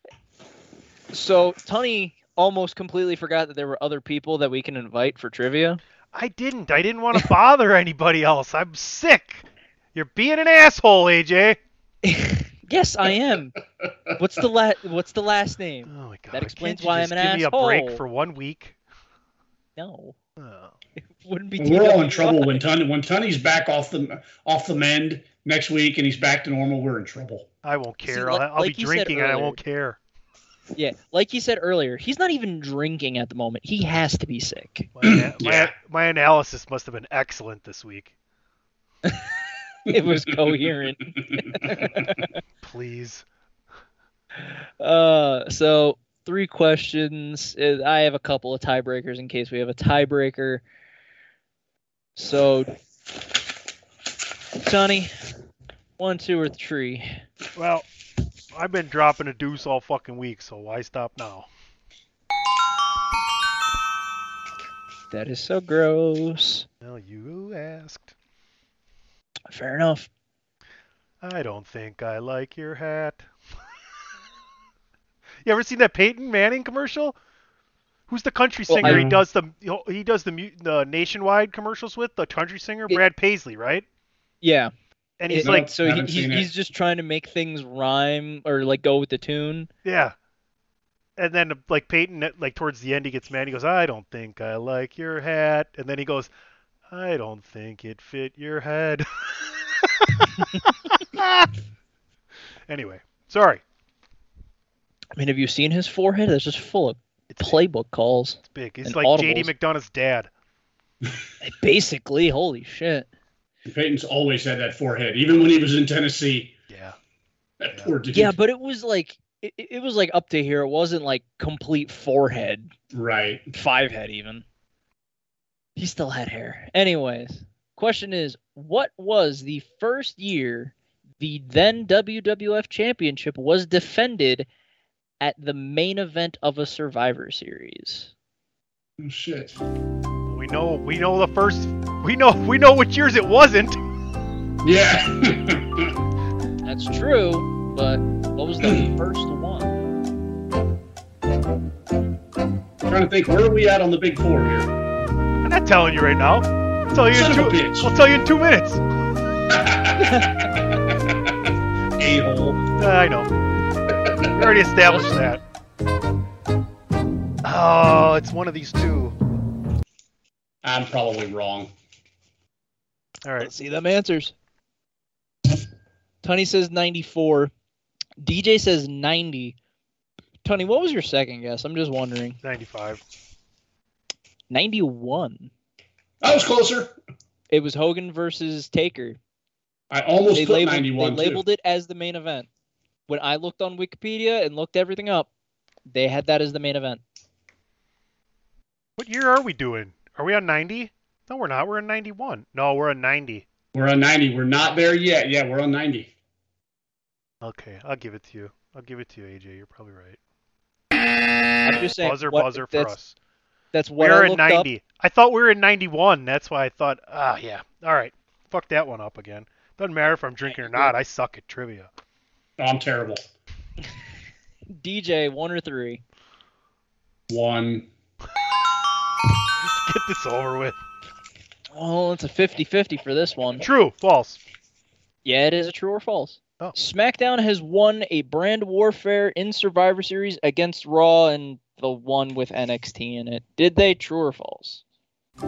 so Tunney almost completely forgot that there were other people that we can invite for trivia. I didn't. I didn't want to bother anybody else. I'm sick. You're being an asshole, A J. Yes, I am. What's the la- What's the last name? Oh my god. That explains Can't you why just I'm an give asshole. me a break for one week? No. Oh. It wouldn't be. We're all in T W I. trouble when Tun when Tunney's back off the off the mend next week and he's back to normal. We're in trouble. I won't care. See, I'll, like- I'll like be you said drinking and I earlier. won't care. Yeah, like you said earlier, he's not even drinking at the moment. He has to be sick. My, ana- my, Yeah. my analysis must have been excellent this week. It was coherent. Please. Uh, so three questions. Uh, I have a couple of tiebreakers in case we have a tiebreaker. So, Sonny, one, two, or three? Well, I've been dropping a deuce all fucking week, so why stop now? That is so gross. Well, you asked. Fair enough. I don't think I like your hat. You ever seen that Peyton Manning commercial? Who's the country Well, singer? I- he does the he does the, mu- the nationwide commercials with the country singer It- Brad Paisley, right? Yeah. And he's It- like, so he, he, he's just trying to make things rhyme or like go with the tune. yeah. And then like Peyton, like towards the end, he gets mad. He goes, "I don't think I like your hat." And then he goes, "I don't think it fit your head." Anyway, sorry. I mean, have you seen his forehead? It's just full of playbook calls. It's big. He's and like J D audibles. McDonough's dad. Basically, holy shit. Peyton's always had that forehead, even when he was in Tennessee. Yeah. That poor dude. Yeah, but it was like it, it was like up to here. It wasn't like complete forehead. Right. Five head even. He still had hair. Anyways, question is, what was the first year the then W W F Championship was defended at the main event of a Survivor Series? Oh, shit. We know we know the first we know we know which years it wasn't. Yeah. That's true, but what was the first one? Trying to think, where are we at on the big four here? I'm not telling you right now. I'll tell you Son in of two, a bitch. I'll tell you in two minutes. A-hole. Uh, I know. We already established that. Oh, it's one of these two. I'm probably wrong. All right. Let's see them answers. Tony says ninety-four. D J says ninety. Tony, what was your second guess? I'm just wondering. ninety-five. ninety-one. I was closer. It was Hogan versus Taker. I almost They put labeled, ninety-one, they labeled too. it as the main event. When I looked on Wikipedia and looked everything up, they had that as the main event. What year are we doing? Are we on ninety? No, we're not. We're on ninety-one. No, we're on ninety. We're on ninety. We're not there yet. Yeah, we're on ninety. Okay, I'll give it to you. I'll give it to you, A J. You're probably right. I'm just saying. Buzzer, what- buzzer for that's, us. That's what We're I in looked ninety. up. I thought we were in ninety-one. That's why I thought, ah, yeah. All right. Fuck that one up again. Doesn't matter if I'm drinking or not. I suck at trivia. Oh, I'm terrible. D J, one or three? One. Get this over with. Oh, it's a fifty-fifty for this one. True, false. Yeah, it is a true or false. Oh. SmackDown has won a brand warfare in Survivor Series against Raw and the one with N X T in it. Did they? True or false? So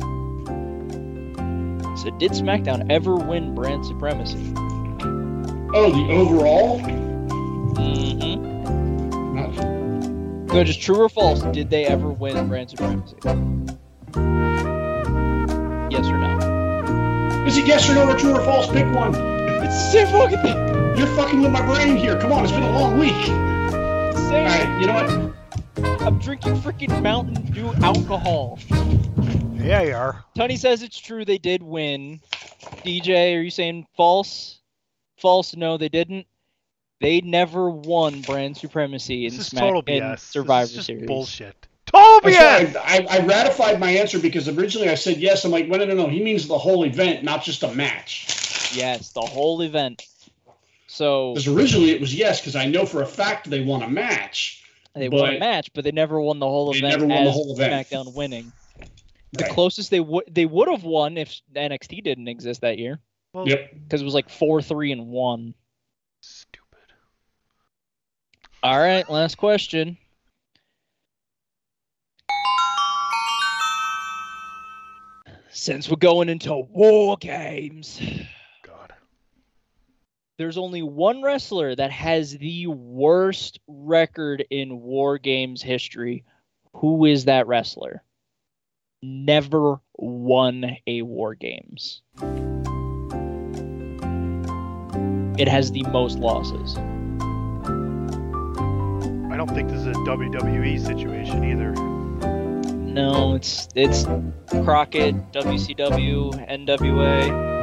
did SmackDown ever win brand supremacy? Oh, the overall? Mm-hmm. Not... No, just true or false. Did they ever win brand supremacy? Yes or no? Is it yes or no or true or false? Pick one. It's the same fucking thing. You're fucking with my brain here. Come on, it's been a long week. Same. All right, you know what? I'm drinking freaking Mountain Dew alcohol. Yeah, you are. Tony says it's true they did win. D J, are you saying false? False, no, they didn't. They never won brand supremacy in This is Smack total in B S. Survivor this is just Series. bullshit. Total B That's S! why I, I, I ratified my answer because originally I said yes. I'm like, no, no, no, no. He means the whole event, not just a match. Yes, the whole event. So Because originally it was yes, because I know for a fact they won a match. they but won a match, but they never won the whole they event never won as the whole event. SmackDown winning. The Right. closest they would they would have won if N X T didn't exist that year, Well, Yep. because it was like four, three, and one. Stupid. All right, last question. Since we're going into war games, God. there's only one wrestler that has the worst record in war games history. Who is that wrestler? Never won a war games. It has the most losses. I don't think this is a W W E situation either. No, it's it's Crockett, W C W, N W A.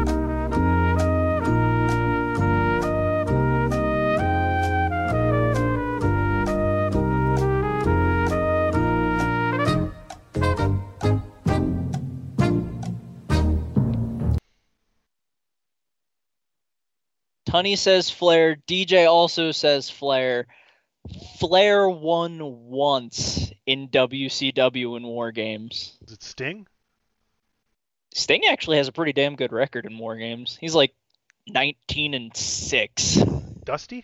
Tunney says Flair. D J also says Flair. Flair won once in W C W in War Games. Is it Sting? Sting actually has a pretty damn good record in War Games. He's like nineteen and six. Dusty?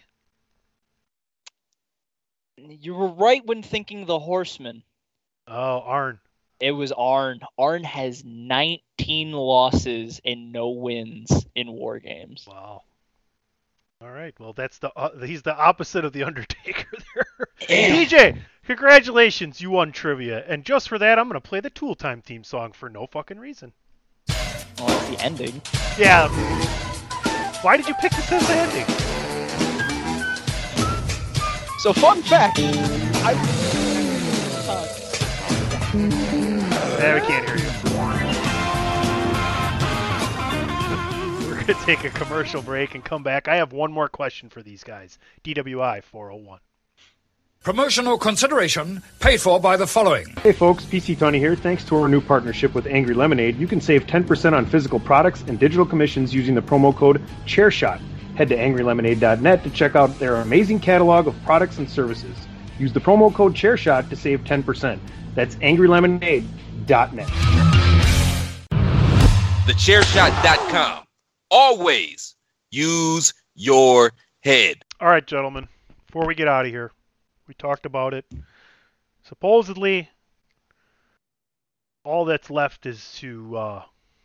You were right when thinking the Horseman. Oh, Arn. It was Arn. Arn has nineteen losses and no wins in War Games. Wow. All right. Well, that's the uh, he's the opposite of the Undertaker there. Damn. D J, congratulations, you won trivia, and just for that, I'm gonna play the Tool Time theme song for no fucking reason. Well, that's the ending. Yeah. Why did you pick this as the ending? So, fun fact. I. Yeah, we can't hear you. We're going to take a commercial break and come back. I have one more question for these guys. D W I four oh one. Promotional consideration paid for by the following. Hey folks, P C Tony here. Thanks to our new partnership with Angry Lemonade, you can save ten percent on physical products and digital commissions using the promo code ChairShot. Head to angry lemonade dot net to check out their amazing catalog of products and services. Use the promo code ChairShot to save ten percent. That's angry lemonade dot net. the chair shot dot com. Always use your head. All right, gentlemen, before we get out of here, we talked about it. Supposedly, all that's left is to uh,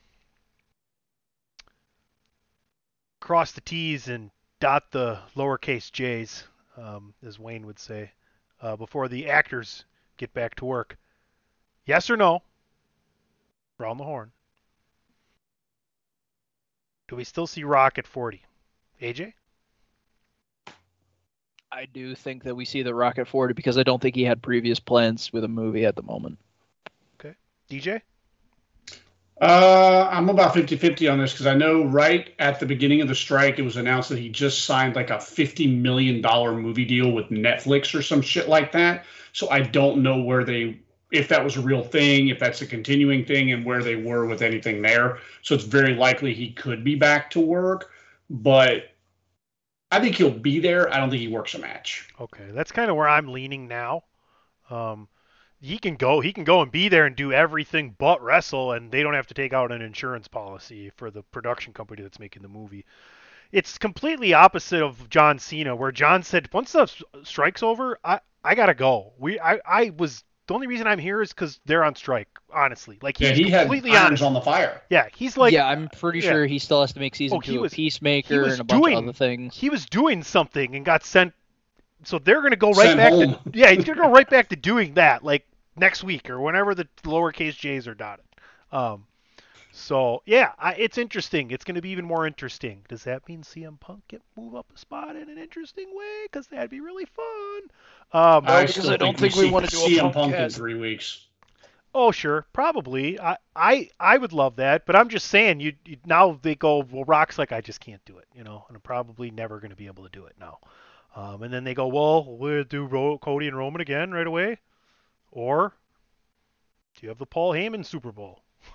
cross the T's and dot the lowercase J's, um, as Wayne would say, uh, before the actors get back to work. Yes or no? Round the horn. Do we still see Rock at forty? A J? I do think that we see the Rock at forty because I don't think he had previous plans with a movie at the moment. Okay. D J? Uh, I'm about fifty-fifty on this because I know right at the beginning of the strike, it was announced that he just signed like a fifty million dollars movie deal with Netflix or some shit like that. So I don't know where they, if that was a real thing, if that's a continuing thing, and where they were with anything there. So it's very likely he could be back to work, but I think he'll be there. I don't think he works a match. Okay, that's kind of where I'm leaning now. Um, he can go, he can go and be there and do everything but wrestle, and they don't have to take out an insurance policy for the production company that's making the movie. It's completely opposite of John Cena, where John said, once the strike's over, I, I gotta go. We, I, I was the only reason I'm here is because they're on strike. Honestly, like he's yeah, he had completely irons honest. on the fire. Yeah, he's like, yeah, I'm pretty yeah. sure he still has to make season Oh, he two was- of Peacemaker was and a bunch doing- of other things. He was doing something and got sent. So they're gonna go right Sent back home. to yeah, he's gonna go right back to doing that like next week or whenever the lowercase J's are dotted. Um, so yeah, I, it's interesting. It's gonna be even more interesting. Does that mean C M Punk get move up a spot in an interesting way? Because that'd be really fun. Um, I because still I don't think think we see wanna do a C M Punk Punk in cast. three weeks. Oh, sure, probably. I, I, I would love that, but I'm just saying, you, you now they go, well, Rock's like, I just can't do it, you know, and I'm probably never going to be able to do it now. Um, and then they go, well, we'll do Ro- Cody and Roman again right away, or do you have the Paul Heyman Super Bowl?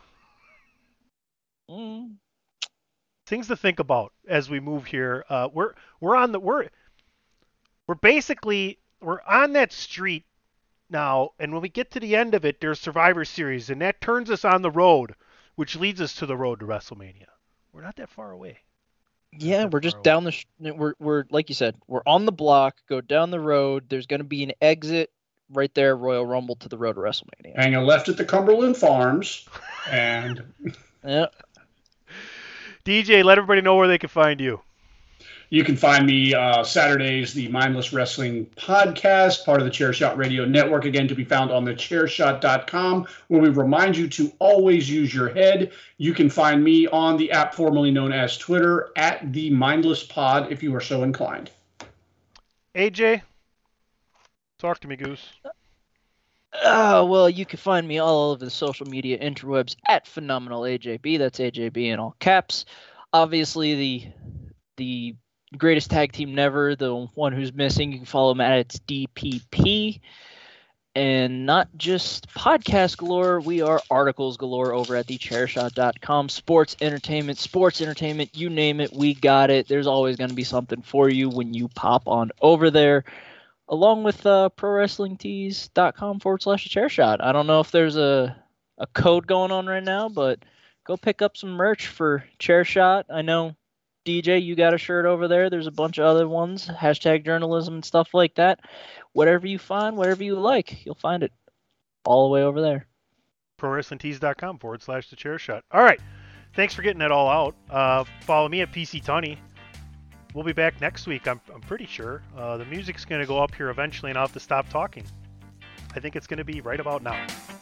Mm. Things to think about as we move here. Uh, we're we're on the we're we're basically we're on that street now, and when we get to the end of it, there's Survivor Series, and that turns us on the road, which leads us to the road to WrestleMania. We're not that far away. Yeah, we're just down the. Sh- we're we're like you said, we're on the block. Go down the road. There's going to be an exit right there, Royal Rumble to the road to WrestleMania. Hang a left at the Cumberland Farms, and Yeah. D J, let everybody know where they can find you. you can find me uh, Saturdays, the Mindless Wrestling Podcast, part of the Chairshot Radio Network, again, to be found on the chair shot dot com, where we remind you to always use your head. You can find me on the app formerly known as Twitter, at the Mindless Pod, if you are so inclined. A J? Talk to me, Goose. Uh, well, you can find me all over the social media interwebs at Phenomenal A J B. That's A J B in all caps. Obviously, the the greatest tag team never, the one who's missing, you can follow him at its D P P. And not just podcast galore, we are articles galore over at the chair shot dot com. Sports entertainment, sports entertainment, you name it, we got it. There's always going to be something for you when you pop on over there. Along with uh, pro wrestling tees dot com forward slash chair shot. I don't know if there's a, a code going on right now, but go pick up some merch for Chair Shot. I know, D J, you got a shirt over there. There's a bunch of other ones, hashtag journalism and stuff like that. Whatever you find, whatever you like, you'll find it all the way over there. pro wrestling tees dot com forward slash the chair shot. All right. Thanks for getting that all out. Uh, follow me at P C Tunney. We'll be back next week, I'm, I'm pretty sure. Uh, the music's going to go up here eventually, and I'll have to stop talking. I think it's going to be right about now.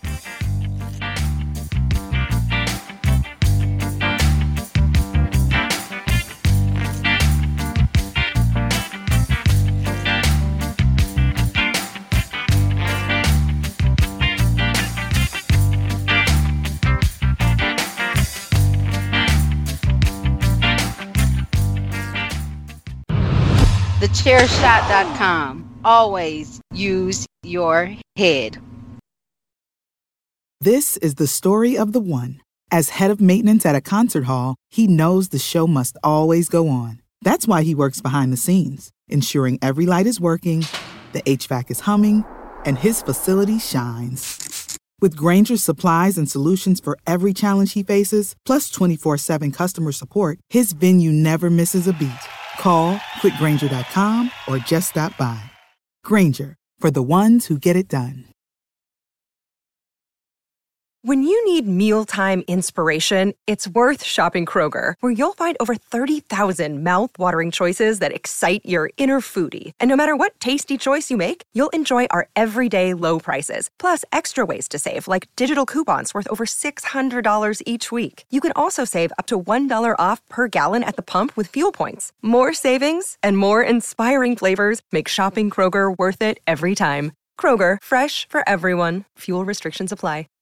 the chair shot dot com. Always use your head. This is the story of the one. As head of maintenance at a concert hall, he knows the show must always go on. That's why he works behind the scenes, ensuring every light is working, the H V A C is humming, and his facility shines. With Grainger's supplies and solutions for every challenge he faces, plus twenty-four seven customer support, his venue never misses a beat. Call quick grainger dot com or just stop by. Grainger, for the ones who get it done. When you need mealtime inspiration, it's worth shopping Kroger, where you'll find over thirty thousand mouth-watering choices that excite your inner foodie. And no matter what tasty choice you make, you'll enjoy our everyday low prices, plus extra ways to save, like digital coupons worth over six hundred dollars each week. You can also save up to one dollar off per gallon at the pump with fuel points. More savings and more inspiring flavors make shopping Kroger worth it every time. Kroger, fresh for everyone. Fuel restrictions apply.